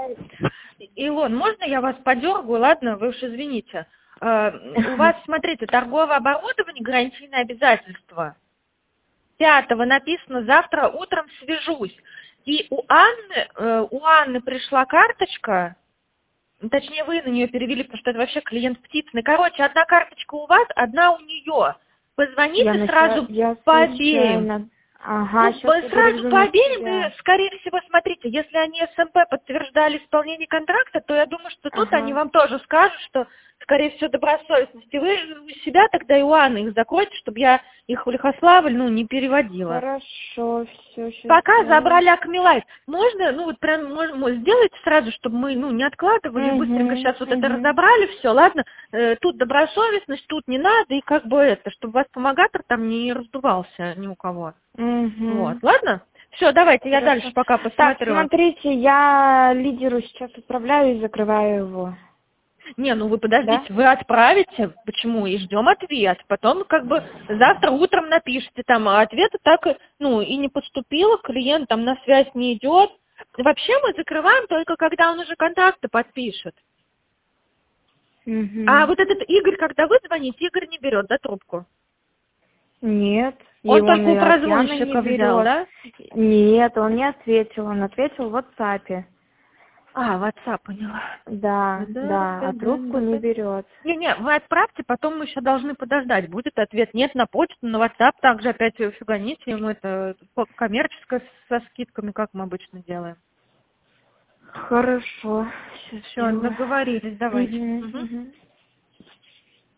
Илон, можно я вас подергаю? Ладно, вы уж извините. У вас, смотрите, торговое оборудование, гарантийное обязательство. 5-го написано, завтра утром свяжусь. И у Анны пришла карточка, точнее, вы на нее перевели, потому что это вообще клиент птицный. Короче, одна карточка у вас, одна у нее. Позвоните сразу по обеим. Ага, Ну, сразу по обеим, и, скорее всего, смотрите, если они СМП подтверждали исполнение контракта, то я думаю, что тут они вам тоже скажут, что, скорее всего, добросовестность. И вы у себя тогда и у Анны их закройте, чтобы я их в Лихославль, не переводила. Хорошо, все. Пока забрали Акмилайт. Можно, вот прям сделайте сразу, чтобы мы, не откладывали, быстренько сейчас вот это разобрали, все, ладно, тут добросовестность, тут не надо, и как бы чтобы ваш помогатор там не раздувался ни у кого. Вот, ладно? Все, давайте, я дальше пока посмотрю. Так, смотрите, я лидеру сейчас отправляю и закрываю его. Не, вы подождите, да? Вы отправите, почему, и ждем ответ. Потом завтра утром напишите там, а ответа так, и не поступило, клиент там на связь не идет. Вообще мы закрываем только когда он уже контракты подпишет. А вот этот Игорь, когда вы звоните, Игорь не берет, да, трубку? Нет. Он только у прозвонщика взял, да? Нет, он не ответил, он ответил в WhatsApp. WhatsApp, поняла. Да, а трубку не берет. Не, вы отправьте, потом мы еще должны подождать. Будет ответ. Нет, на почту, на WhatsApp также опять фиганите. Ему это коммерческое со скидками, как мы обычно делаем. Хорошо. Все, договорились, давайте.